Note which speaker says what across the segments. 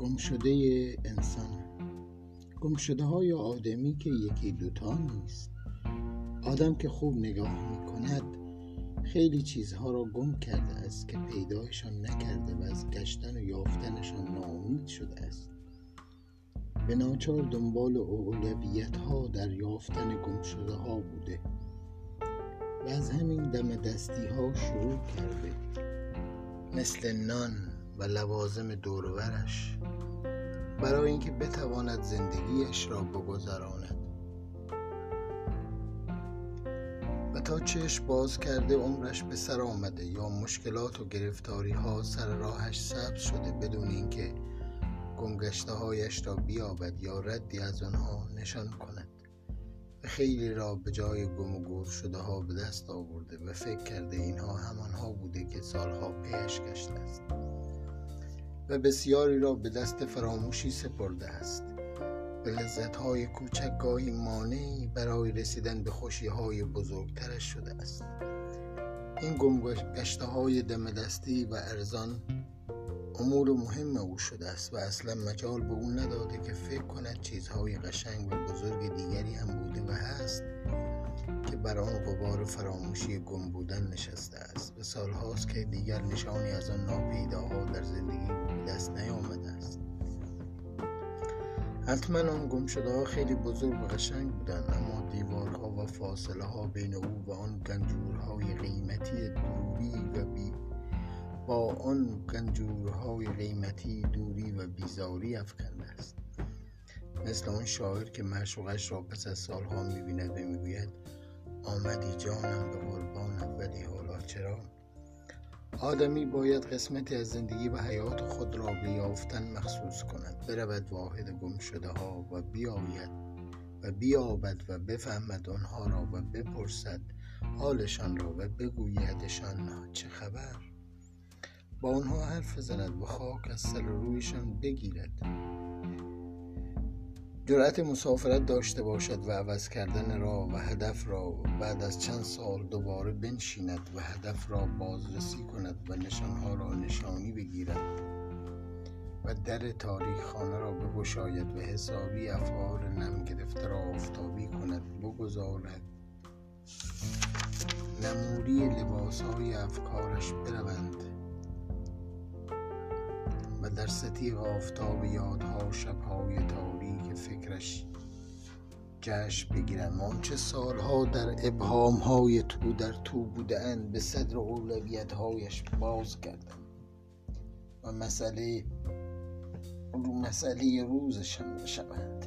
Speaker 1: گمشده انسان. گمشده های آدمی که یکی دوتا نیست. آدم که خوب نگاه میکند خیلی چیزها را گم کرده است که پیدایشان نکرده و از گشتن و یافتنشان ناامید شده است. به ناچار دنبال اولویت ها در یافتن گمشده ها بوده و از همین دم دستی ها شروع کرده، مثل نان و لوازم دور و برش، برای اینکه بتواند زندگیش را بگذراند. و تا چشم باز کرده عمرش به سر آمده یا مشکلات و گرفتاری ها سر راهش سبز شده بدون اینکه گمگشته هایش را بیابد یا ردی از آنها نشان کند. و خیلی را به جای گم و گور شده ها به دست آورده و فکر کرده اینها همانها بوده که سالها پیش گشته است و بسیاری را به دست فراموشی سپرده است. به لذت‌های کوچک گاهی مانعی برای رسیدن به خوشی‌های بزرگترش شده است. این گمگشته‌های دم دستی و ارزان امور مهم او شده است و اصلا مجال به او نداده که فکر کند چیزهای قشنگ و بزرگ دیگری هم بوده و هست که بر آن غبار فراموشی گم بودن نشسته است و سالهاست که دیگر نشانی از آن ناپیداها در زندگی به دست نیامده است. حتما آن گمشده‌ها خیلی بزرگ و قشنگ بودند، اما دیوارها و فاصله ها بین او و آن گنجورهای قیمتی دوری و بیزاری افکنده است. مثل آن شاعر که معشوقش را پس از سالها می‌بیند و می‌گوید آمدی جانم به قربانت ولی حالا چرا؟ آدمی باید قسمتی از زندگی و حیات خود را به یافتن مخصوص کند، برود واحد گم شده ها و بیابد و بفهمد آنها را و بپرسد حالشان را و بگویدشان چه خبر. با آنها حرف بزند و خاک از سر رویشان بگیرد. جرأت مسافرت داشته باشد و عوض کردن راه و هدف را بعد از چند سال دوباره بنشیند و هدف را بازرسی کند و نشانها را نشانی بگیرد و در تاریخ خانه را بگشاید و حسابی افعال نم گرفته را آفتابی کند، بگذارد نموری لباسهای افکارش بروند و در ستیغ آفتاب یادها شبهای تاریک فکرش جشن بگیرند. آنچه سالها در ابهامهای در تو بودند به صدر اولویت‌هایش باز کردند و مسئله روزشان بشوند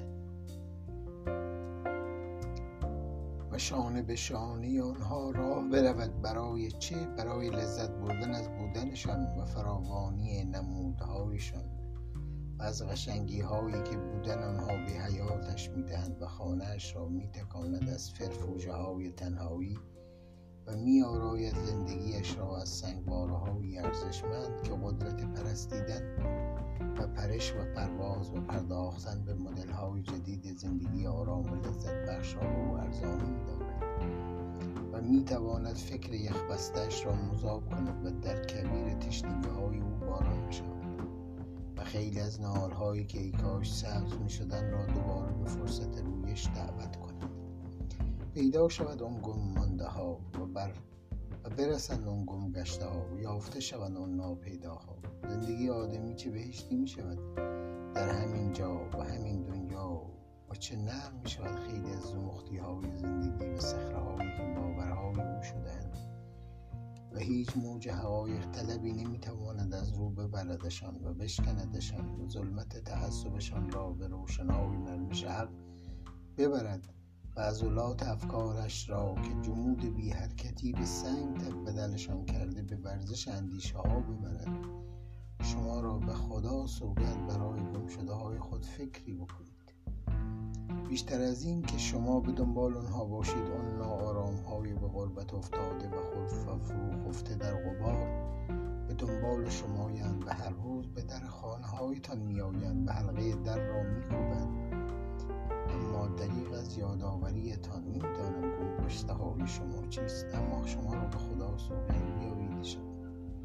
Speaker 1: و شانه به شانه آنها راه برود. برای چه؟ برای لذت بردن از بودنشان و فراوانی نمودهایشان و از قشنگی هایی که بودن آنها به حیاتش میدهند و خانهش را میتکاند از فرفوشه های تنهایی و میآراید زندگیش را از سنگواره های ارزشمند که قدرت پرستیدن و پرش و پرواز و پرداختن به مدل های جدید زندگی آرام و لذت بخش را او ارزانی می‌داند و میتواند فکر یخبسته‌اش را مذاب کند و در کویر تشنگی های او باران بشود و خیلی از نهال هایی که ای کاش سبز میشدن را دوباره به فرصت رویش دعوت کند. پیدا شود آن گم مانده ها و برسند آن گم گشته ها و یافته شوند آن ناپیداها. زندگی آدمی چه بهشتی می شود در همین جا و همین دنیا و چه نرم می شود خیلی از زمختی های زندگی و صخره هایی که باورهای او شدند و هیچ موج حقایق طلبی نمی تواند از رو ببردشان و بشکندشان و ظلمت تعصبشان را به روشنایی نرمش حق ببرد و عضلات افکارش را که جمود بی حرکتی به سنگ بدلشان کرده به ورزش اندیشه ها ببرد. شما را به خدا سوگند برای گمشده های خود فکری بکنید. بیشتر از این که شما به دنبال آنها باشید، آن ناآرام های به غربت افتاده و فرو خفته در غبار به دنبال شمایند و هر روز به در خانه هایتان می آیند و حلقه در را می کوبند. اما دریغ از یادآوریتان نمی‌دانم گمگشته های شما چیست، اما شما را به خدا سوگند بیاییدشان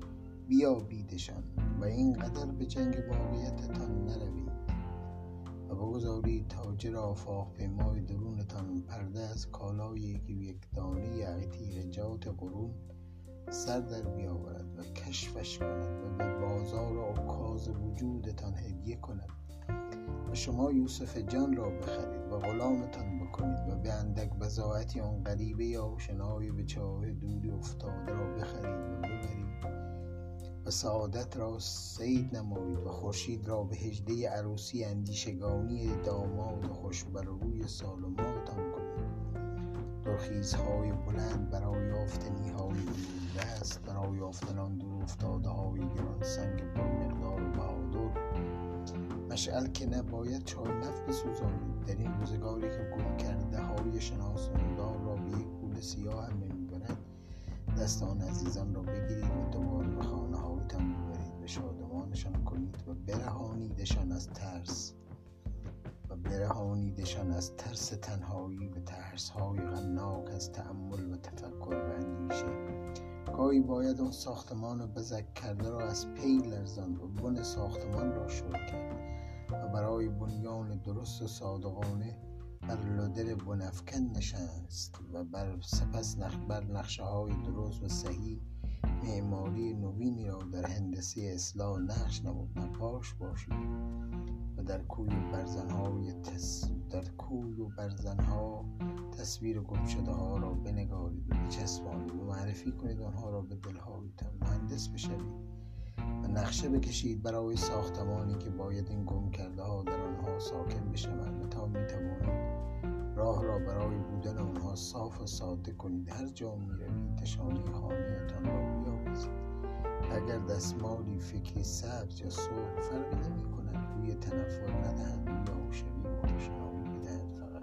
Speaker 1: بیابیدشان و اینقدر به جنگ واقعیتتان نروید و بگذارید تاجر آفاق پیمای درونتان پرده از کالای یک دانه اعتیرجات قرون سر در بیاورد و کشفش کند و به بازار عکاز وجودتان هدیه کند و شما یوسف جان را بخرید و غلامتان بکنید و به اندک بضاعتی آن غریبه آشنای به چاه دوری افتاده را بخرید و ببرید و سعادت را صید نمایید و خورشید را به هجده عروسی اندیشگانی داماد خوشبر روی سال و ماهتان کنید. درخیزهای بلند برای یافتنیهای دست، برای یافتن آن دور افتاده های گران سنگ پرمقدار و بهادر. مشعل که نباید چای نف بسوزانید در این روزگاری که گم کرده های شناساندار را به یک گول سیاه هم نمیبرد. دست آن عزیزان را بگیرید و دوباره به خانه هایتان ببرید و شادمانشان کنید و برهانیدشان از ترس تنهایی و ترس های غمناک از تأمل و تفکر و اندیشه. گاهی باید آن ساختمان بزک کرده را از پی لرزاند و بن ساختمان را شل کرد و برای بنیان درست و صادقانه بر لودر بنفکن نشست و سپس بر نقشه های درست و صحیح معماری نوینی را در هندسه اصلاح نقش نمود. نقاش باشید و در کوی و برزنها تصویر گم شده ها را بنگارید و بچسبانید و معرفی کنید آنها را به دلهایتان. مهندس بشوید و نقشه بکشید برای ساختمانی که باید این گم کرده ها در آنها ساکن بشوند و تا میتوانید راه را برای بودن آنها صاف و ساده کنید. هر جا میروید نشانی خانه‌تان را بیاویزید. اگر دستمالی فکری سبز یا سرخ فرقی نمی‌کند روی تنفر ندهد یا شبیه و آشنایی بدهد. فقط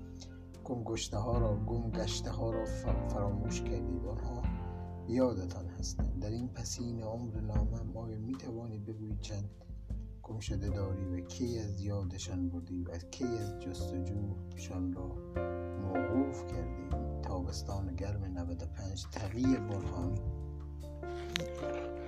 Speaker 1: گم گشته ها را فراموش کردید. آنها یادتان هستند. در این پسین عمر نامم آیا میتوانید بگویید چند گم شده داری و کی از یادشان بردی و کی از جستجوشان را موقوف کردی؟ تابستان گرم 95 تقی برهانی.